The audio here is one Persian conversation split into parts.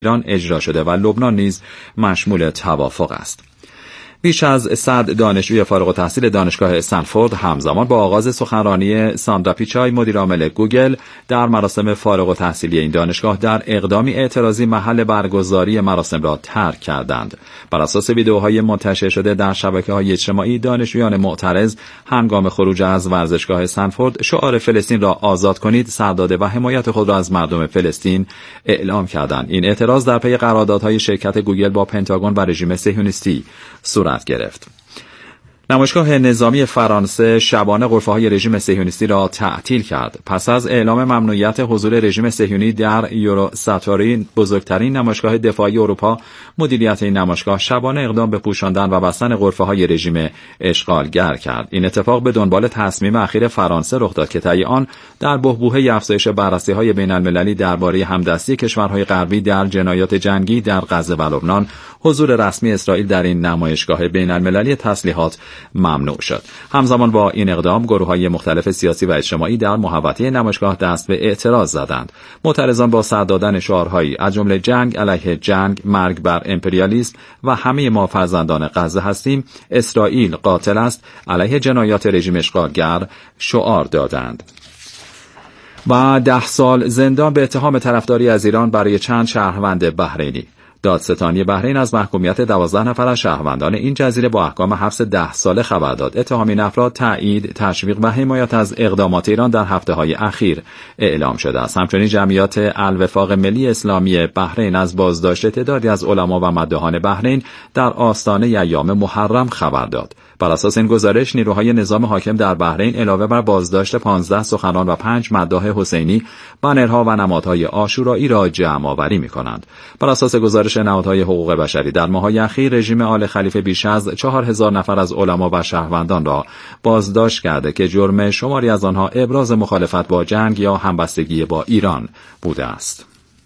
ایران اجرا شده و لبنان نیز مشمول توافق است. بیش از 100 دانشجوی فارغ التحصیل دانشگاه استنفورد همزمان با آغاز سخنرانی ساندرا پیچای مدیرعامل گوگل در مراسم فارغ التحصیلی این دانشگاه در اقدامی اعتراضی محل برگزاری مراسم را ترک کردند. بر اساس ویدئوهای منتشر شده در شبکه‌های اجتماعی، دانشجویان معترض هنگام خروج از ورزشگاه استنفورد شعار فلسطین را آزاد کنید سر داده و حمایت خود را از مردم فلسطین اعلام کردند. این اعتراض در پی قراردادهای شرکت گوگل با پنتاگون و رژیم صهیونیستی صورت گرفت. نمایشگاه نظامی فرانسه شبانه غرفه‌های رژیم صهیونیستی را تعطیل کرد. پس از اعلام ممنوعیت حضور رژیم صهیونی در یوروساتوری، بزرگترین نمایشگاه دفاعی اروپا، مدیریت این نمایشگاه شبانه اقدام به پوشاندن و بستن غرفه‌های رژیم اشغالگر کرد. این اتفاق به دنبال تصمیم اخیر فرانسه رخ داد که طی آن در بحبوحه افزایش بررسی‌های بین‌المللی درباره همدستی کشورهای غربی در جنایات جنگی در غزه و لبنان، حضور رسمی اسرائیل در این نمایشگاه بین‌المللی تسلیحات ممنوع شد. همزمان با این اقدام گروه‌های مختلف سیاسی و اجتماعی در محوطه نمایشگاه دست به اعتراض زدند. معترضان با سر دادن شعارهایی از جمله جنگ علیه جنگ، مرگ بر امپریالیسم و همه ما فرزندان غزه هستیم، اسرائیل قاتل است، علیه جنایات رژیم اشغالگر شعار دادند. و 10 سال زندان به اتهام طرفداری از ایران برای چند شهروند بحرینی. دادستانی بحرین از محکومیت 12 نفر از شهروندان این جزیره با احکام حبس 10 ساله خبر داد. اتهام این افراد تایید، تشویق و حمایت از اقدامات ایران در هفته‌های اخیر اعلام شده است. همچنین جمعیت الوفاق ملی اسلامی بحرین از بازداشت تعدادی از علما و مداحان بحرین در آستانه ایام محرم خبر داد. بر اساس این گزارش، نیروهای نظام حاکم در بحرین علاوه بر بازداشت 15 سخنران و 5 مداح حسینی، بنرها و نمادهای عاشورایی را جمع آوری می‌کنند. بر اساس گزارش نهادهای حقوق بشری، در ماه‌های اخیر رژیم آل خلیفه بیش از 4000 نفر از علما و شهروندان را بازداشت کرده که جرم شماری از آنها ابراز مخالفت با جنگ یا همبستگی با ایران بوده است.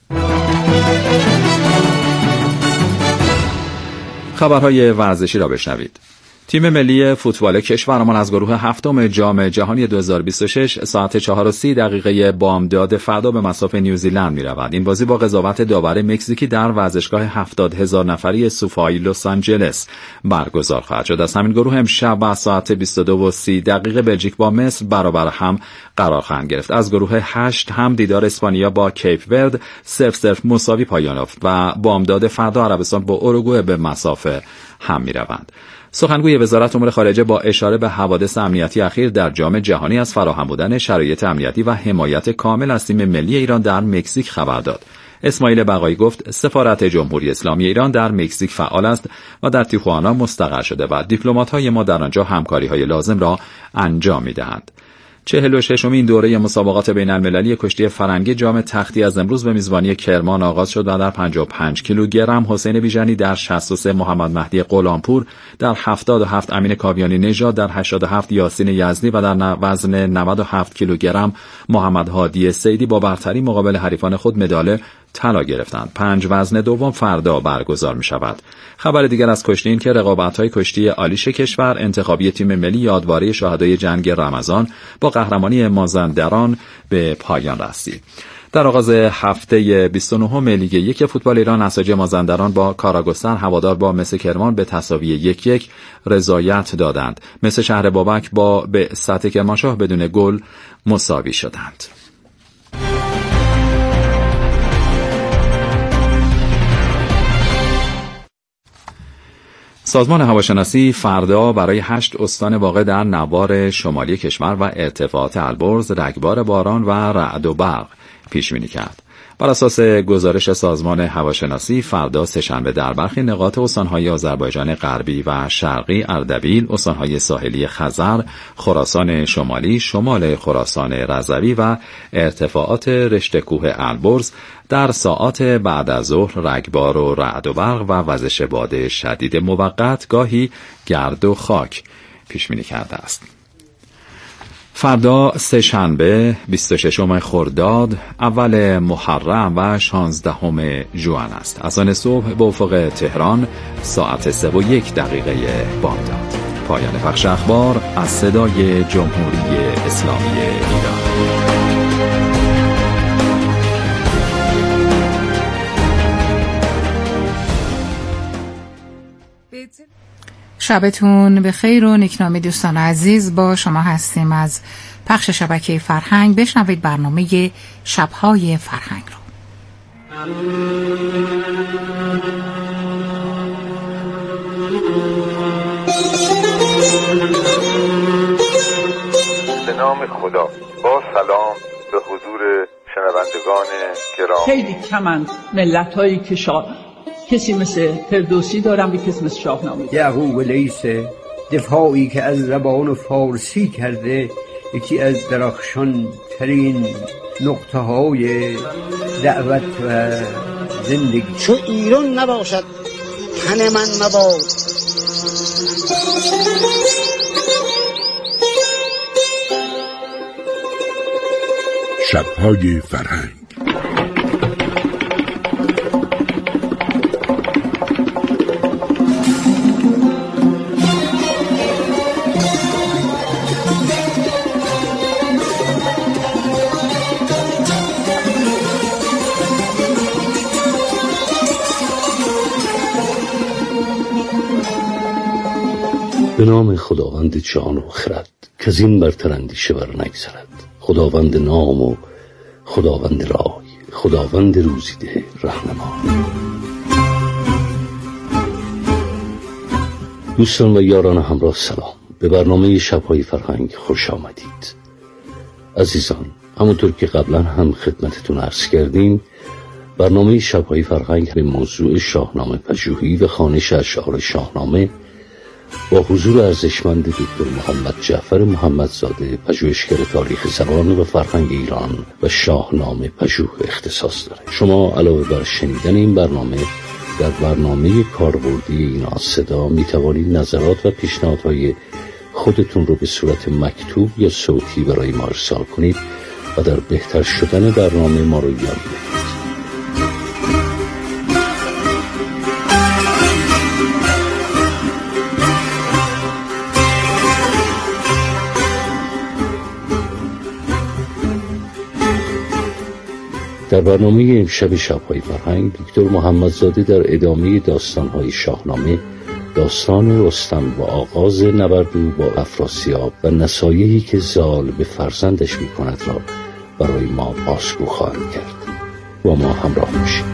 خبرهای ورزشی را بشنوید. تیم ملی فوتبال کشورمان از گروه هفتم جام جهانی 2026 ساعت 4:30 بامداد فردا به مصاف نیوزیلند می‌رود. این بازی با قضاوت داور مکزیکی در ورزشگاه 70000 نفری سوفای لس آنجلس برگزار خواهد شد. از همین گروه امشب ساعت 22:30 بلژیک با مصر برابر هم قرار خواهند گرفت. از گروه 8 هم دیدار اسپانیا با کیپ ورد 0-0 مساوی پایان یافت و بامداد فردا عربستان با اوروگوئه به مصاف هم می‌روند. سخنگوی وزارت امور خارجه با اشاره به حوادث امنیتی اخیر در جام جهانی از فراهم بودن شرایط امنیتی و حمایت کامل از تیم ملی ایران در مکزیک خبر داد. اسماعیل بقایی گفت سفارت جمهوری اسلامی ایران در مکزیک فعال است و در تیخوانا مستقر شده و دیپلمات‌های ما در آنجا همکاری‌های لازم را انجام می‌دهند. 46مین دوره مسابقات بین‌المللی کشتی فرنگی جام تختی از امروز به میزبانی کرمان آغاز شد و در 55 کیلوگرم حسین بیژنی، در 63 محمد مهدی غلامپور، در 77 امین کاویانی نژاد، در 87 یاسین یزدی و در وزن 97 کیلوگرم محمد هادی سیدی با برتری مقابل حریفان خود مدال طلا گرفتند. 5 وزن دوم فردا برگزار می شود. خبر دیگر از کشتی این که رقابت‌های کشتی آلیش کشور انتخابی تیم ملی یادواره شهدای جنگ رمضان با قهرمانی مازندران به پایان رسید. در آغاز هفته 29 لیگ 1 فوتبال ایران، نساجی مازندران با کاراگستر هوادار با مس کرمان به تساوی 1-1 رضایت دادند. مس شهر بابک با بعثت کرمانشاه بدون گل مساوی شدند. سازمان هواشناسی فردا برای 8 استان واقع در نوار شمالی کشور و ارتفاعات البرز رگبار باران و رعد و برق پیش بینی کرد. بر اساس گزارش سازمان هواشناسی فردا سه‌شنبه در برخی نقاط استان‌های آذربایجان غربی و شرقی، اردبیل، استان‌های ساحلی خزر، خراسان شمالی، شمال خراسان رضوی و ارتفاعات رشته کوه البرز در ساعات بعد از ظهر رگبار و رعد و برق و وزش باد شدید موقت گاهی گرد و خاک پیش بینی کرده است. فردا سه‌شنبه 26 خرداد اول محرم و 16 ژوئن است. از آن صبح به افق تهران ساعت 3:01 بامداد. پایان پخش اخبار از صدای جمهوری اسلامی ایران. شبتون به خیر و نیکنامی دوستان عزیز. با شما هستیم از پخش شبکه فرهنگ. بشنوید برنامه شبهای فرهنگ رو. به نام خدا. با سلام به حضور شنوندگان گرامی. خیلی کمند ملت‌هایی که کسی مثل فردوسی دارن به کسی مثل شاهنامه. یعقوب لیث دفاعی که از زبان فارسی کرده یکی از درخشان ترین نقطه های دعوت و زندگی. چو ایران نباشد تن من مباد. شبهای فرهنگ. به نام خداوند جان و خرد که از این برتر اندیشه بر نگذرد. خداوند نام و خداوند رای، خداوند روزیده رهنما. دوستان و یاران همراه سلام. به برنامه شبهای فرهنگ خوش آمدید. عزیزان، همونطور که قبلا هم خدمتتون عرض کردیم، برنامه شبهای فرهنگ به موضوع شاهنامه پژوهی و خوانش اشعار شاهنامه با حضور ارزشمند دکتر محمد جعفر محمدزاده، پژوهشگر تاریخ زبان و فرهنگ ایران و شاهنامه پژوه اختصاص داره. شما علاوه بر شنیدن این برنامه در برنامه کاربردی اینا صدا می توانید نظرات و پیشنهادهای خودتون رو به صورت مکتوب یا صوتی برای ما ارسال کنید و در بهتر شدن برنامه ما رو یاری بگیرید. در برنامه امشب شبهای فرهنگ دکتر محمدزاده در ادامه داستانهای شاهنامه، داستان رستم و آغاز نبرد او با افراسیاب و نصایحی که زال به فرزندش می‌کند را برای ما بازگو خواهند کرد. با ما همراه باشید.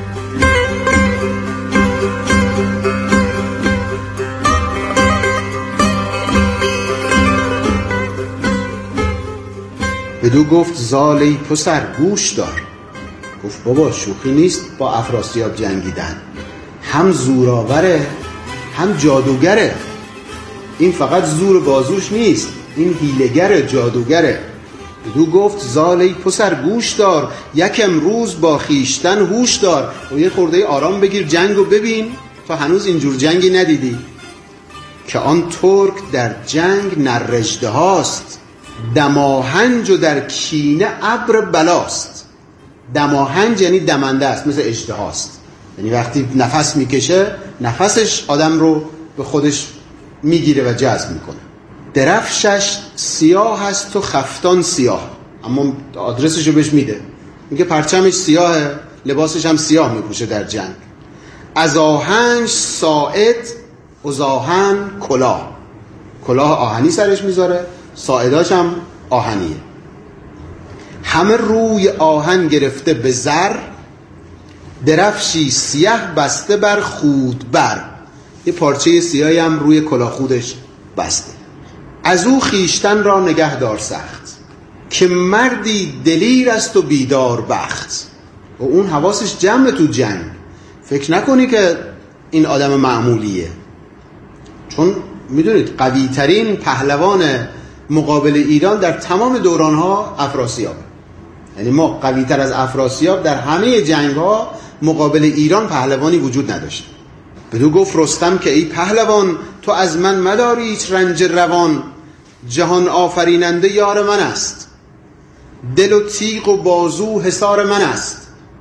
بدو گفت زال ای پسر گوش دار. گفت بابا شوخی نیست با افراسیاب جنگیدن، هم زورآوره هم جادوگره. این فقط زور بازوش نیست، این هیله‌گره، جادوگره. بدو گفت زال ای پسر گوش دار، یک امروز با خیشتن هوش دار. و یه خورده آرام بگیر، جنگو ببین، تو هنوز اینجور جنگی ندیدی که آن ترک در جنگ نرژده هاست، دماهنج و در کینه ابر بلاست. دماهنج یعنی دمنده است، مثل اژدهاست، یعنی وقتی نفس میکشه نفسش آدم رو به خودش میگیره و جذب میکنه. درفشش سیاه است و خفتان سیاه، اما آدرسش رو بهش میده، میگه پرچمش سیاهه، لباسش هم سیاه میپوشه در جنگ. از آهنج ساعد و زاهن کلاه، کلاه آهنی سرش میذاره، ساعداش هم آهنیه. همه روی آهن گرفته به زر، درفشی سیاه بسته بر خود بر. یه پارچه سیاهی هم روی کلاه خودش بسته. از او خیشتن را نگه دار سخت، که مردی دلیر است و بیدار بخت. و اون حواسش جمع تو جنگ، فکر نکنی که این آدم معمولیه، چون میدونید قوی ترین پهلوان مقابل ایران در تمام دورانها افراسیاب. یعنی ما قوی تر از افراسیاب در همه جنگ ها مقابل ایران پهلوانی وجود نداشت. بدو گفت رستم که ای پهلوان، تو از من مداری هیچ رنج روان. جهان آفریننده یار من است، دل و تیغ و بازو حصار من است.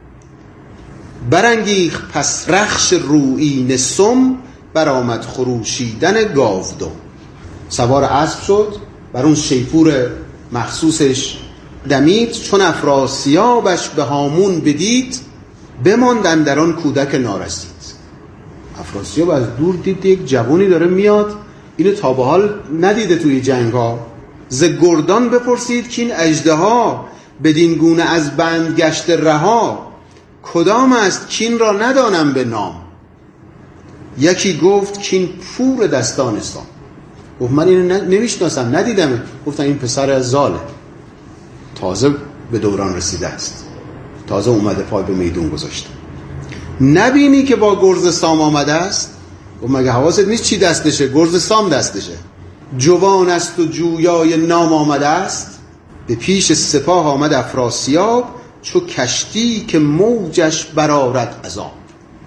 برانگیخت پس رخش رویین سم، برآمد خروشیدن گاودم. سوار اسب شد، بر اون شیپور مخصوصش دمید. چون افراسیابش به هامون بدید، بماند اندر آن کودک نارسید. افراسیاب از دور دید یک جوانی داره میاد، اینو تا به حال ندیده توی جنگ ها. ز گردان بپرسید که این اژدها، بدین گونه از بند گشت رها. کدام است کین را ندانم به نام، یکی گفت کین پور دستانستان. گفت من اینو نمیشناسم، ندیدم. گفتن این پسر زاله، تازه به دوران رسیده است، تازه اومده پای به میدون گذاشته. نبینی که با گرز سام آمده است؟ گفت مگه حواست نیست چی دستشه؟ گرز سام دستشه. جوان است و جویای نام آمده است، به پیش سپاه آمد افراسیاب، چو کشتی که موجش برآرد از آب.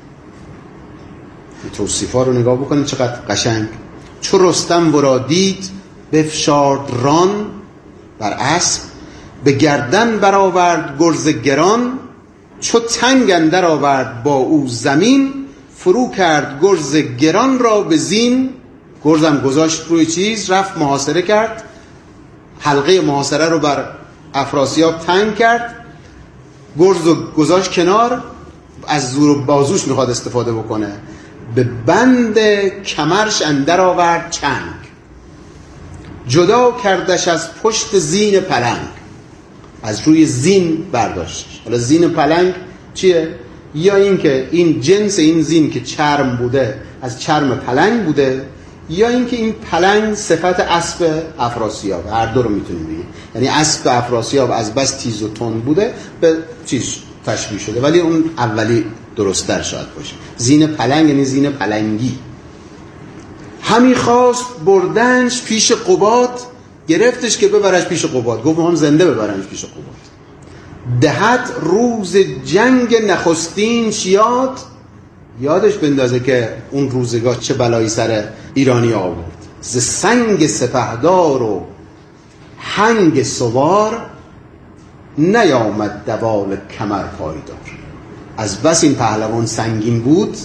توصیفا رو نگاه بکنید چقدر قشنگ. چو رستم ورا دید بفشارد ران، بر اسب به گردن برآورد گرز گران. چو تنگ اندر آورد با او زمین، فرو کرد گرز گران را به زین. گرزم گذاشت روی چیز، رفت محاصره کرد، حلقه محاصره رو بر افراسیاب تنگ کرد، گرز رو گذاشت کنار، از زور بازوش میخواد استفاده بکنه، به بند کمرش اندر آورد چنگ. جدا کردش از پشت زین پلنگ، از روی زین برداشتش. حالا زین پلنگ چیه؟ یا این که این جنس این زین که چرم بوده از چرم پلنگ بوده، یا این که این پلنگ صفت اسب افراسیاب. هر دو رو میتونیم بگیم. یعنی اسب افراسیاب از بس تیز و تند بوده به چیز تشبیه شده، ولی اون اولی درست‌تر شاید باشه. زین پلنگ یعنی زین پلنگی. همی خواست بردنش پیش قباد، گرفتش که ببرش پیش قباد. گفت هم زنده ببرنش پیش قباد. دهد روز جنگ نخستین یاد، یادش بندازه که اون روزگاه چه بلایی سر ایرانی آورد. ز سنگ سپهدار و هنگ سوار، نیامد دوال کمر پایدار. از بس این پهلوان سنگین بود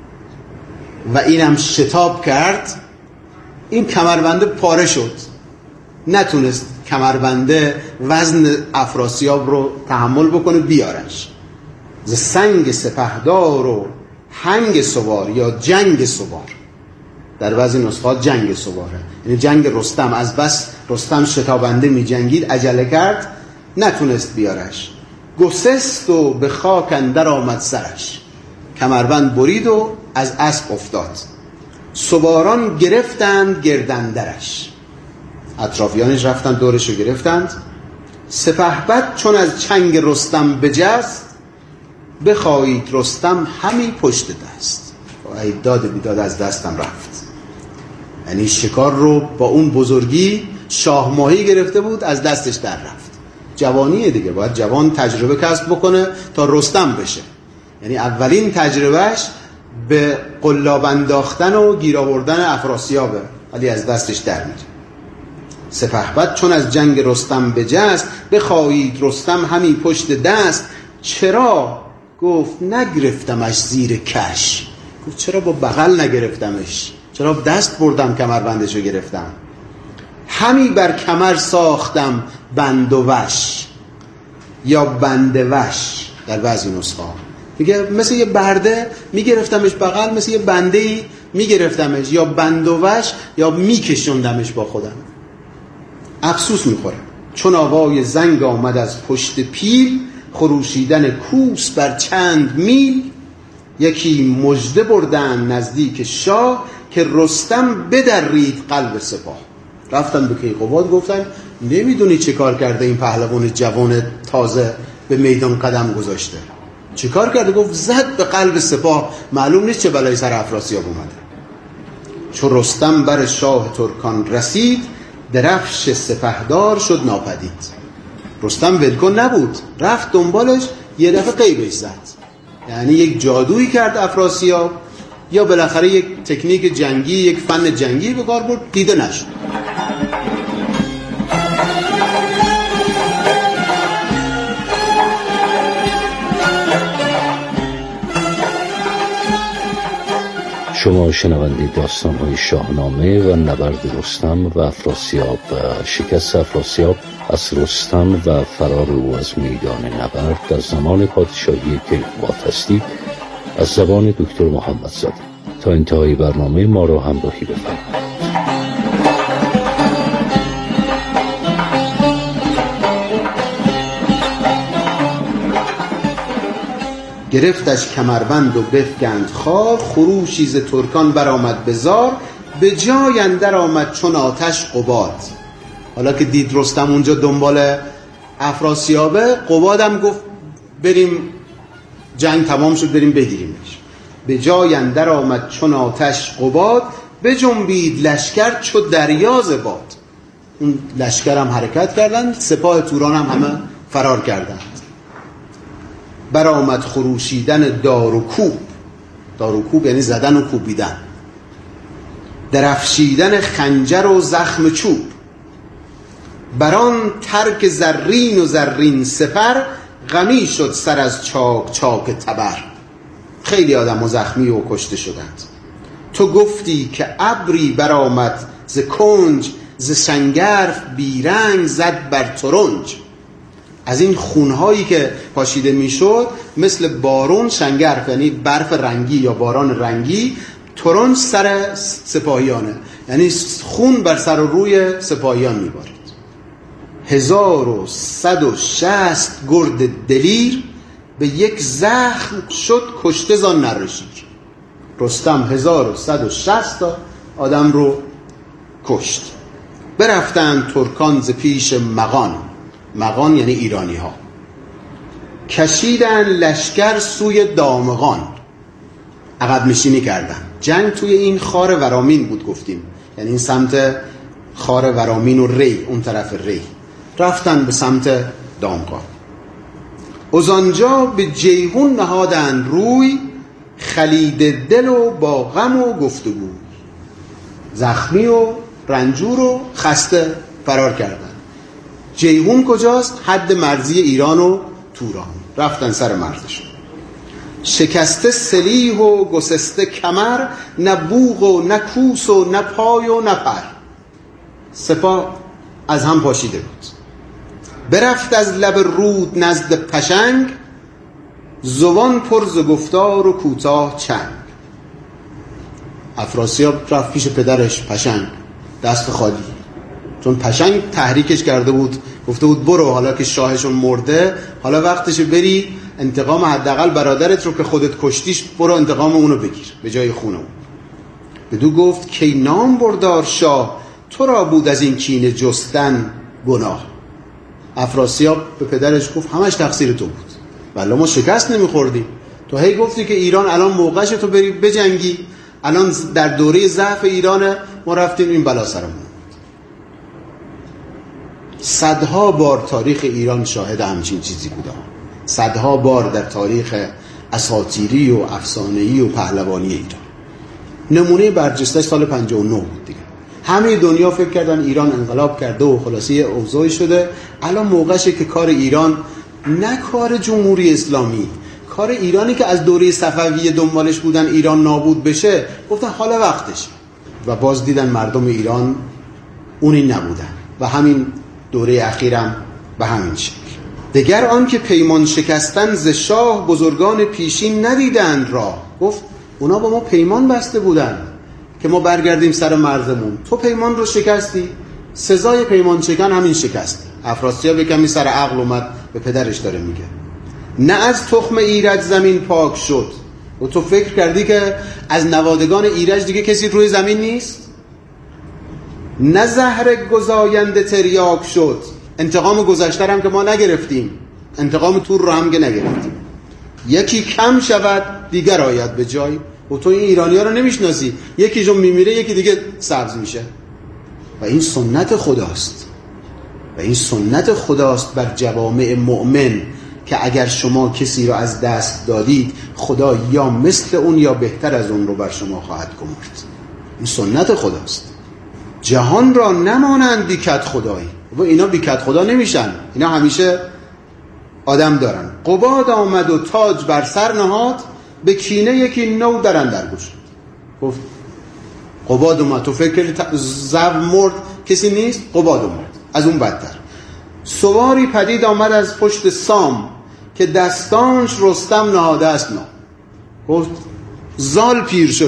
و اینم شتاب کرد، این کمربنده پاره شد، نتونست کمربنده وزن افراسیاب رو تحمل بکنه بیارش. ز سنگ سپهدار و هنگ سوار یا جنگ سوار، در بعضی نسخات جنگ سواره، یعنی جنگ رستم. از بس رستم شتابنده می جنگید، عجله کرد نتونست بیارش. گسست و به خاک اندر آمد سرش، کمربند برید و از اسب افتاد. سواران گرفتند گردندرش، اطرافیانش رفتن دورش رو گرفتند. سپهبد چون از چنگ رستم بجست، بخواهید رستم همی پشت دست. داد بیداد از دستم رفت. یعنی شکار رو با اون بزرگی شاه ماهی گرفته بود، از دستش در رفت. جوانیه دیگه، باید جوان تجربه کسب بکنه تا رستم بشه. یعنی اولین تجربهش به قلاب انداختن و گیر آوردن افراسیابه، ولی از دستش در میره. سپهبد چون از جنگ رستم بجست، بخواهید رستم همی پشت دست. چرا؟ گفت نگرفتمش زیر کش. گفت چرا با بغل نگرفتمش؟ چرا دست بردم کمربندشو گرفتم؟ همی بر کمر ساختم بند و وش یا بند وش در بعضی نسخه میگه، مثل یه برده میگرفتمش بغل، مثل یه بندهی میگرفتمش یا بند و وش یا میکشوندمش با خودم. افسوس میخوره چون آوای زنگ آمد از پشت پیل، خروشیدن کوس بر چند میل. یکی مژده بردن نزدیک شاه، که رستم بدرید قلب سپاه. رفتن به کیقباد گفتن نمیدونی چه کار کرده این پهلوان جوان تازه به میدان قدم گذاشته؟ چه کار کرده؟ گفت زد به قلب سپاه، معلوم نیست چه بلایی سر افراسیاب اومده. چو رستم بر شاه ترکان رسید، درفش سپهدار شد ناپدید. رستم ولکن نبود، رفت دنبالش، یه دفعه غیبش زد. یعنی یک جادویی کرد افراسیاب، یا بالاخره یک تکنیک جنگی، یک فن جنگی به کار برد، دیده نشد. شما شنونده داستان‌های شاهنامه و نبرد رستم و افراسیاب و شکست افراسیاب از رستم و فرار او از میدان نبرد در زمان پادشاهی کیقباد هستید، از زبان دکتر محمدزاده. تا انتهای برنامه ما را همراهی بفرمایید. گرفتش کمربند و بفگند خار، خروشی ز ترکان برآمد به زار، به جای اندر آمد چون آتش قباد. حالا که دید رستم اونجا دنبال افراسیابه، قبادم گفت بریم جنگ تمام شد بریم بگیریمش. به جای اندر آمد چون آتش قباد، بجنبید لشکر چو دریا ز باد. اون لشکر هم حرکت کردند، سپاه توران هم همه فرار کردند. برآمد خروشیدن دار و کوب، دار و کوب یعنی زدن و کوبیدن، درفشیدن خنجر و زخم چوب. بران ترک زرین و زرین سپر، غمی شد سر از چاک چاک تبر. خیلی آدم و زخمی و کشته شدند. تو گفتی که ابری برآمد ز کنج، ز شنگرف بیرنگ زد بر ترنج. از این خونهایی که پاشیده میشد مثل بارون، شنگرف یعنی برف رنگی یا باران رنگی، ترنج سر سپاهیانه یعنی خون بر سر و روی سپاهیان میبارید. 1160 گرد دلیر، به یک زخم شد کشته زان نرشیر. رستم 1160 تا آدم رو کشت. برفتند ترکان ز پیش مغان، مغان یعنی ایرانی ها، کشیدن لشکر سوی دامغان، عقب نشینی کردن. جنگ توی این خار ورامین بود گفتیم، یعنی این سمت خار ورامین و ری، اون طرف ری رفتن به سمت دامغان. از آنجا به جیهون نهادند روی، خلید دل و با غم و گفتگو. زخمی و رنجور و خسته فرار کردن. جیهون کجاست؟ حد مرزی ایران و توران. رفتن سر مرزشون. شکسته سلیح و گسسته کمر، نه بوق و نه کوس و نه پای و نه پر. سپاه از هم پاشیده بود. برفت از لب رود نزد پشنگ، زبان پر ز گفتار و کوتاه چنگ. افراسیاب رفت پیش پدرش پشنگ دست خالی، چون پشنگ تحریکش کرده بود، گفته بود برو حالا که شاهشون مرده، حالا وقتشه بری انتقام حداقل برادرت رو که خودت کشتیش، برو انتقام اونو بگیر به جای خون اون. بدو گفت که نام بردار شاه، تو را بود از این کینه جستن گناه. افراسیاب به پدرش گفت همش تقصیر تو بود، ولی ما شکست نمیخوردیم. تو هی گفتی که ایران الان موقعشه تو بری بجنگی، الان در دوره ضعف ایران ما رفتیم این بلا سرمون. صدها بار تاریخ ایران شاهد همچین چیزی بوده، صدها بار در تاریخ اساطیری و افسانه‌ای و پهلوانی ایران. نمونه برجسته‌اش سال 59 بود دیگه. همه دنیا فکر کردن ایران انقلاب کرده و خلاصی اوضاعی شده، الان موقعشه که کار ایران، نه کار جمهوری اسلامی، کار ایرانی که از دوره صفویه دنبالش بودن ایران نابود بشه، گفتن حالا وقتش. و باز دیدن مردم ایران اونی نبودن و همین دوره اخیرم به همین شکل. دگر آن که پیمان شکستن ز شاه، بزرگان پیشین ندیدند راه. گفت اونا با ما پیمان بسته بودن که ما برگردیم سر مرزمون، تو پیمان رو شکستی، سزای پیمان شکن همین شکستی. افراسیاب کمی سر عقل اومد، به پدرش داره میگه نه از تخم ایرج زمین پاک شد. و تو فکر کردی که از نوادگان ایرج دیگه کسی روی زمین نیست؟ نه زهر گزاینده تریاک شد. انتقام گذشته هم که ما نگرفتیم، انتقام تور رو هم که نگرفتیم. یکی کم شود دیگر آید به جای. و تو این ایرانی ها رو نمیشناسی، یکیشون میمیره یکی دیگه سبز میشه. و این سنت خداست، و این سنت خداست بر جوامع مؤمن که اگر شما کسی رو از دست دادید، خدا یا مثل اون یا بهتر از اون رو بر شما خواهد گمارد. این سنت خداست. جهان را نمانند بیکت خدایی. و اینا بیکت خدا نمیشن، اینا همیشه آدم دارن. قباد آمد و تاج بر سر نهاد، به کینه یکی نو در اندر گشود. گفت قباد اومد، تو فکر زو مرد کسی نیست، قباد اومد از اون بدتر. سواری پدید آمد از پشت سام، که دستانش رستم نهاده است نام. گفت زال پیر شده،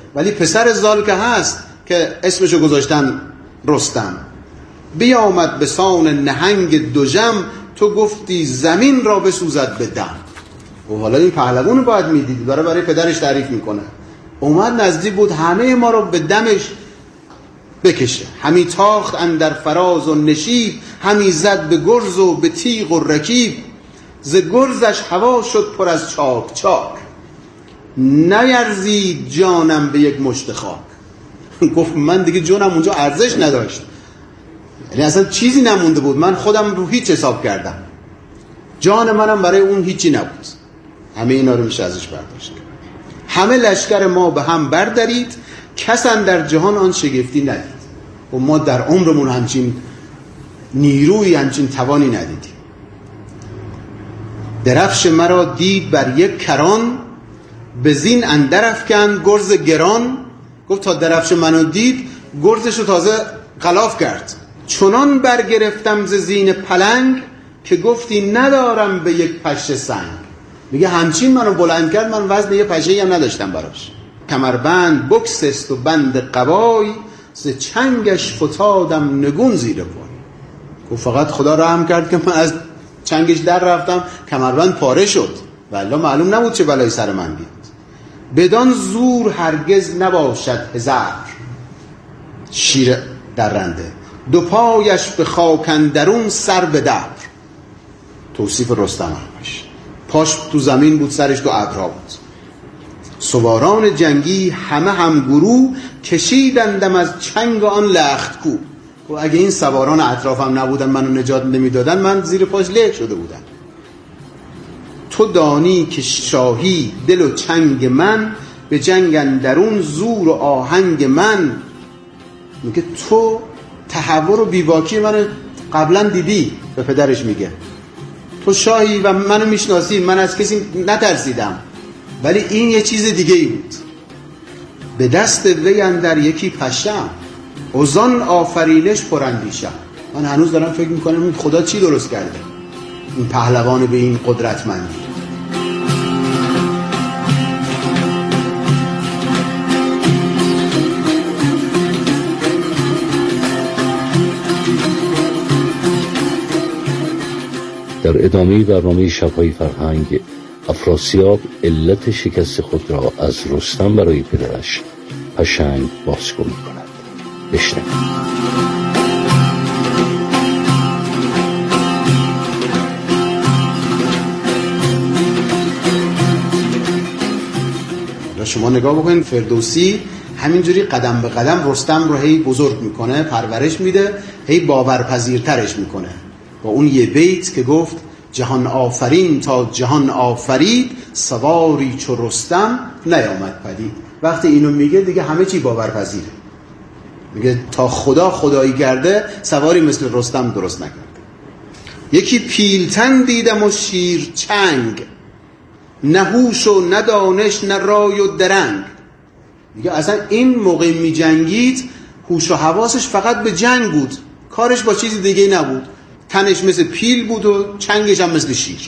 ولی پسر زال که هست که اسمشو گذاشتن رستم. بیامد به سان نهنگ دوژم، تو گفتی زمین را بسوزد به دم. و حالا این پهلوان رو باید میدیدی، داره برای پدرش تعریف میکنه. اومد نزدیک بود همه ما رو به دمش بکشه. همی تاخت اندر فراز و نشیب، همی زد به گرز و به تیغ و رکیب. ز گرزش هوا شد پر از چاک چاک، نیرزید جانم به یک مشت خاک. گفت من دیگه جونم اونجا ارزش نداشت، یعنی اصلا چیزی نمونده بود، من خودم رو هیچ حساب کردم، جان منم برای اون هیچی نبود. همه اینا رو میشه ازش برداشت. همه لشکر ما به هم بردارید، کس در جهان آن شگفتی ندید. و ما در عمرمون همچین نیروی، همچین توانی ندیدیم. درفش مرا دید بر یک کران، به زین اندر افکند گرز گران. گفت تا درفش منو دید گرزشو تازه غلاف کرد. چنان برگرفتم ز زین پلنگ، که گفتی ندارم به یک پشه سنگ. میگه همچین منو بلند کرد، من وزن یه پشه‌ای هم نداشتم براش. کمربند بکسست و بند قبای، ز چنگش فتادم نگون زیر پای. گفت فقط خدا رحم کرد که من از چنگش در رفتم، کمربند پاره شد، والله معلوم نبود چه بلایی سر من بیاد. بدان زور هرگز نباشد هزار، شیر درنده دو پایش به خاک اندرون سر به در. توصیف رستم همش، پاش تو زمین بود، سرش تو ابرها بود. سواران جنگی همه هم گروه، کشیدندم از چنگ آن لخت کو. و اگه این سواران اطرافم نبودن، منو نجات نمیدادن، من زیر پاش له شده بودم. تو دانی که شاهی دل و چنگ من، به جنگ اندرون زور و آهنگ من. میگه تو تحور و بیباکی منو قبلا دیدی، به پدرش میگه تو شاهی و منو میشناسی، من از کسی نترسیدم، ولی این یه چیز دیگه ای بود. به دست وی اندر یکی پشم، اوزان آفرینش پراندیشم. من هنوز دارم فکر میکنم خدا چی درست کرده این پهلوان به این قدرتمندی. در ادامه برنامه شب‌های فرهنگ، افراسیاب علت شکست خود را از رستم برای پدرش پشنگ بازگو می‌کند. بشنوید. شما نگاه بکنید، فردوسی همینجوری قدم به قدم رستم رو هی بزرگ میکنه، پرورش میده، هی باورپذیرترش میکنه. با اون یه بیت که گفت جهان آفرین تا جهان آفرید، سواری چو رستم نیامد پدید. وقتی اینو میگه دیگه همه چی باورپذیره. میگه تا خدا خدایی کرده، سواری مثل رستم درست نکرده. یکی پیلتن دیدم و شیر چنگ، نه هوش و نه دانش نه رای و درنگ. میگه اصلا این موقع می جنگید هوش و حواسش فقط به جنگ بود، کارش با چیزی دیگه نبود. تنش مثل پیل بود و چنگش هم مثل شیر.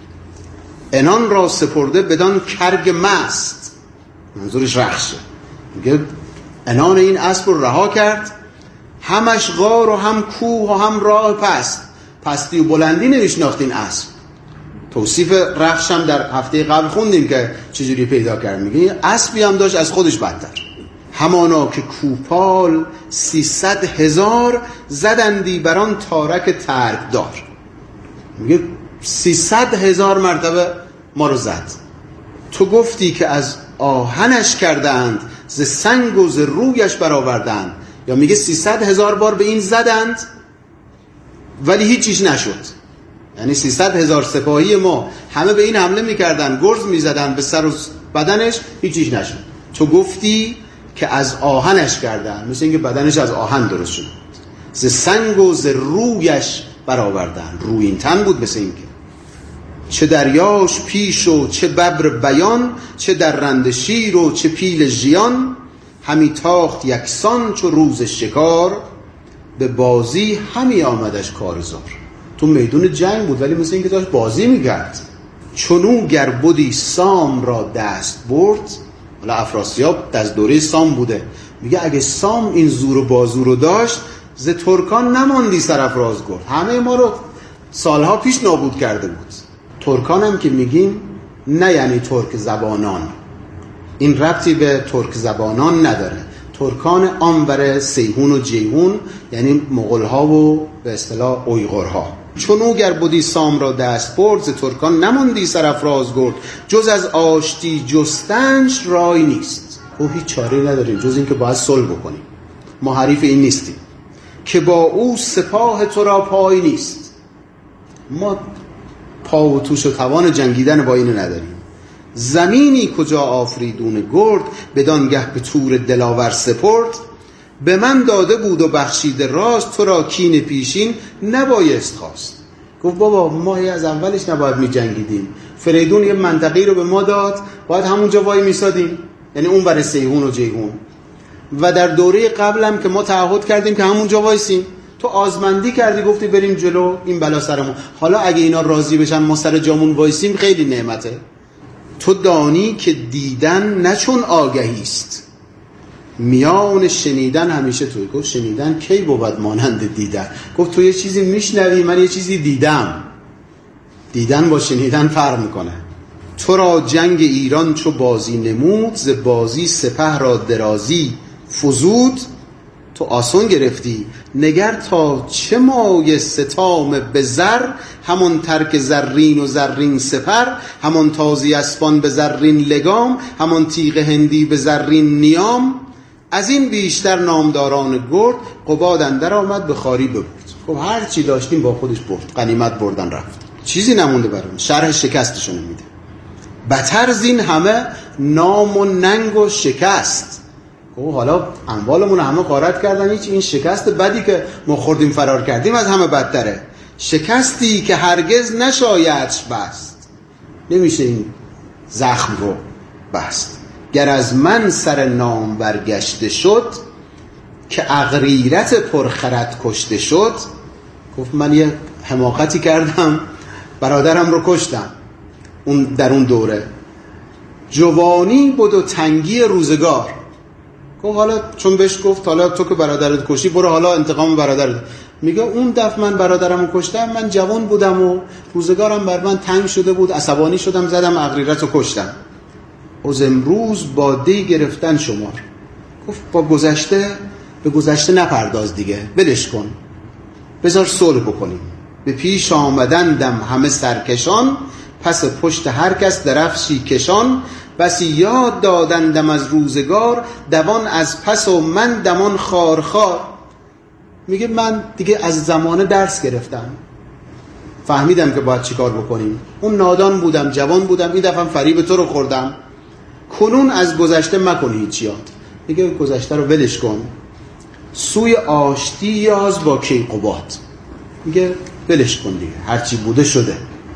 انان را سپرده بدان کرگ مست، منظورش رخشه. میگه انان این اسب رو رها کرد، همش غار و هم کوه و هم راه پست. پستی و بلندی نمیشناخت این اسب. توصیف رخش هم در هفته قبل خوندیم که چجوری پیدا کرد. میگه اسبی هم داشت از خودش بدتر. همانا که کوپال 300,000، زدندی بران تارک ترک دار. میگه 300,000 مرتبه ما رو زد. تو گفتی که از آهنش کردند، ز سنگ و ز رویش برآوردند. یا میگه 300,000 بار به این زدند ولی هیچیش نشد. یعنی 300,000 سپاهی ما همه به این حمله میکردن، گرز میزدن به سر و بدنش، هیچیش نشد. تو گفتی که از آهنش کردن، مثل اینکه بدنش از آهن درست شد. ز سنگ و ز رویش برآوردن، روی این تن بود. مثل اینکه چه دریاش پیش و چه ببر بیان، چه درنده شیر و چه پیل ژیان. همی تاخت یکسان چو روز شکار، به بازی همی آمدش کارزار. تو میدون جنگ بود ولی مثل اینکه داشت بازی میکرد. چونو گر بودی سام را دست برد، حالا افراسیاب از دوره سام بوده، میگه اگه سام این زور و بازو رو داشت ز ترکان نماندی سرافراز گرد، همه ما رو سالها پیش نابود کرده بود. ترکان هم که میگیم نه یعنی ترک زبانان، این ربطی به ترک زبانان نداره. ترکان آنور سیهون و جیهون یعنی مغول‌ها و به اصطلاح اویغورها. چون او گر بودی سام را دست برد ز ترکان نماندی سرافراز گرد، جز از آشتی جستنش رای نیست. او هیچ چاره نداریم جز این که باید صلح بکنیم. ما حریف این نیستیم که با او سپاه تو را پای نیست. ما پا و توش و توان جنگیدن با اینو نداریم. زمینی کجا آفریدون گرد، بدانگه به تور دلاور سپرد. به من داده بود و بخشیده راست، تو را کین پیشین نبایست خواست. گفت بابا ما از اولش نباید می جنگیدیم. فریدون یه منطقی رو به ما داد، باید همونجا وای میسادیم، یعنی اون برای سیهون و جیهون. و در دوره قبلم که ما تعهد کردیم که همونجا وایسیم، تو آزمندی کردی گفتی بریم جلو، این بلا سرمون. حالا اگه اینا راضی بشن ما سر جامون وایسیم خیلی نعمته. تو دانی که دیدن نه چون آگهی است، میان شنیدن همیشه توی. گفت شنیدن کی بود مانند دیدن؟ گفت تو یه چیزی میشنوی، من یه چیزی دیدم. دیدن با شنیدن فرق میکنه. تو را جنگ ایران چو بازی نمود، ز بازی سپه را درازی فزود. تو آسون گرفتی نگر تا چه مایه ستام به زر، همون ترک زرین و زرین سپر، همون تازی اسپان به زرین لگام، همون تیغ هندی به زرین نیام. از این بیشتر نامداران گرد، قباد اندر آمد به خواری ببرد. خب هر چی داشتیم با خودش برد، غنیمت بردن رفت، چیزی نمونده برام. شرح شکستشون میده. بتر زین همه نام و ننگ و شکست. خب حالا اموالمون همه غارت کردن، هیچ این شکست بدی که ما خوردیم فرار کردیم از همه بدتره. شکستی که هرگز نشایدش بست، نمیشه این زخم رو بست. گر از من سر نام برگشته شد، که اغریرت پرخرد کشته شد. گفت من یه حماقتی کردم، برادرم رو کشتم اون در اون دوره. جوانی بود و تنگی روزگار. گفت حالا چون بهش گفت حالا تو که برادرت کشی برو حالا انتقام برادرت. میگه اون دفعه من برادرمو کشتم، من جوان بودم و روزگارم بر من تنگ شده بود، عصبانی شدم زدم اغریرت رو کشتم. از امروز با دی گرفتن شمار. گفت با گذشته به گذشته نپرداز دیگه، ولش کن، بذار صلح بکنیم. به پیش آمدندم همه سرکشان، پس پشت هر کس درفشی کشان. بسی یاد دادندم از روزگار، دوان از پس و من دمان خارخار. میگه من دیگه از زمانه درس گرفتم، فهمیدم که باید چیکار بکنیم. اون نادان بودم، جوان بودم، این دفعه فریب تو رو خوردم. کنون از گذشته مکن هیچ یاد. میگه گذشته رو ولش کن، سوی آشتی یاز با کیقباد. میگه ولش کن دیگه، هرچی بوده شده،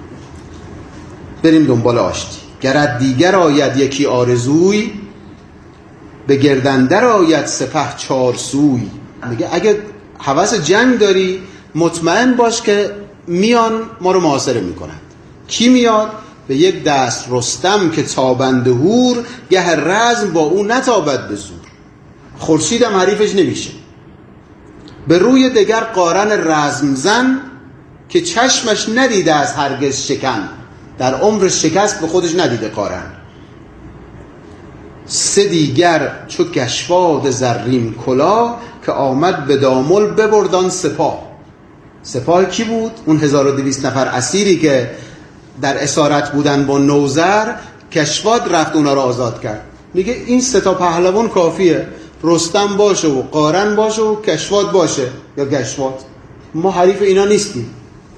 بریم دنبال آشتی. گرد دیگر آید یکی آرزوی، به گردندر آید سپه چار سوی. میگه اگه هوس جنگ داری مطمئن باش که میان ما رو محاصره میکنند. کی میاد؟ به یک دست رستم که تابنده هور، گه رزم با او نتابد به زور. خورشید هم حریفش نمیشه. به روی دگر قارن رزم زن، که چشمش ندیده از هرگز شکن. در عمر شکست به خودش ندیده قارن. سه دیگر چو گشواد زرین کلا، که آمد به دامل ببردان سپاه. سپاه کی بود؟ اون 1200 نفر اسیری که در اسارت بودن با نوذر. گشواد رفت اونا رو آزاد کرد. میگه این سه تا پهلوان کافیه، رستم باشه و قارن باشه و گشواد باشه یا گشواد. ما حریف اینا نیستیم.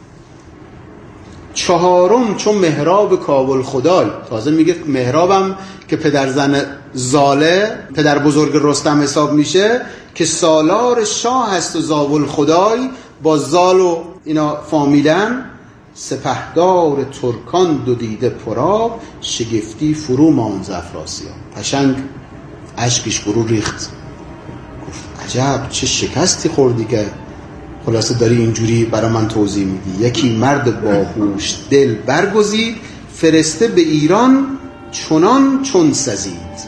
چهارم چون مهراب کاول خدای. تازه میگه مهرابم که پدرزن زاله پدر بزرگ رستم حساب میشه، که سالار شاه هست و زاول خدای، با زال و اینا فامیلن. سپهدار ترکان دو دیده پراب، شگفتی فرو ماند ز افراسیاب. قشنگ اشکش فرو ریخت. گفت عجب چه شکستی خوردی که خلاصه داری اینجوری برای من توضیح میدی. یکی مرد باهوش دل برگزید، فرسته به ایران چنان چون سزید.